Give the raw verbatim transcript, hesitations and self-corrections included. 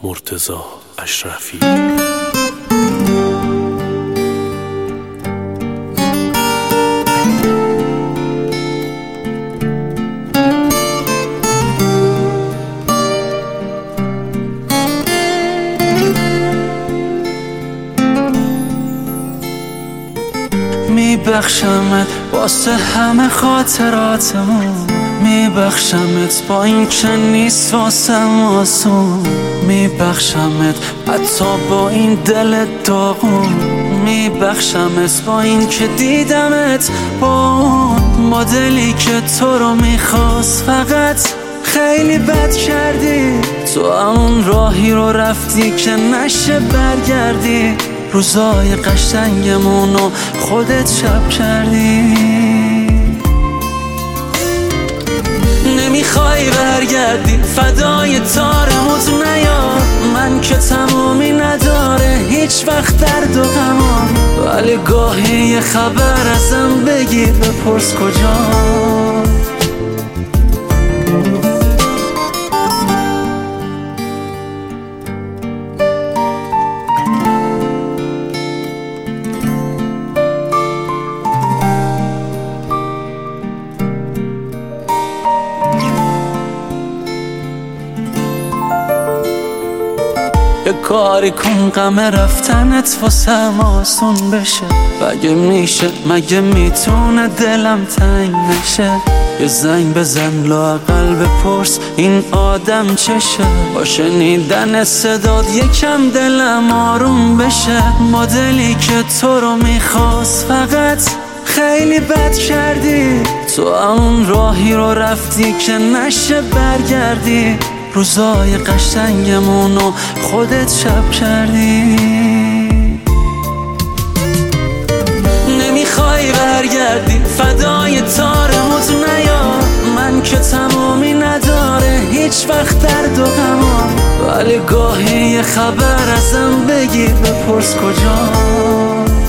مرتضی اشرفی. میبخشمت واسه همه خاطراتمون، میبخشمت با این که نیست واسم آسون، میبخشمت حتی با این دل داغون، میبخشمت با این که دیدمت با اون مدلی که تو رو میخواست. فقط خیلی بد کردی، تو اون راهی رو رفتی که نشه برگردی، روزای قشنگمونو خودت شب کردی. نمیخوای برگردی فدای تارموت نیا، من که تمومی نداره هیچ وقت درد و غمام، ولی گاهی یه خبر ازم بگیر بپرس کجا. یه کاری کن غم رفتنت واسم آسون بشه، مگه میشه مگه میتونه دلم تنگ نشه. یه زنگ بزن لااقل بپرس این آدم چشه، با شنیدن صدات یکم دلم آروم بشه. مدلی که تو رو میخواست فقط خیلی بد کردی، تو اون راهی رو رفتی که نشه برگردی، روزای قشنگمونو خودت شب کردی. نمیخوای برگردی فدای تارموت نیا، من که تمومی نداره هیچ وقت درد و غمام، ولی گاهی یه خبر ازم بگیر بپرس کجا.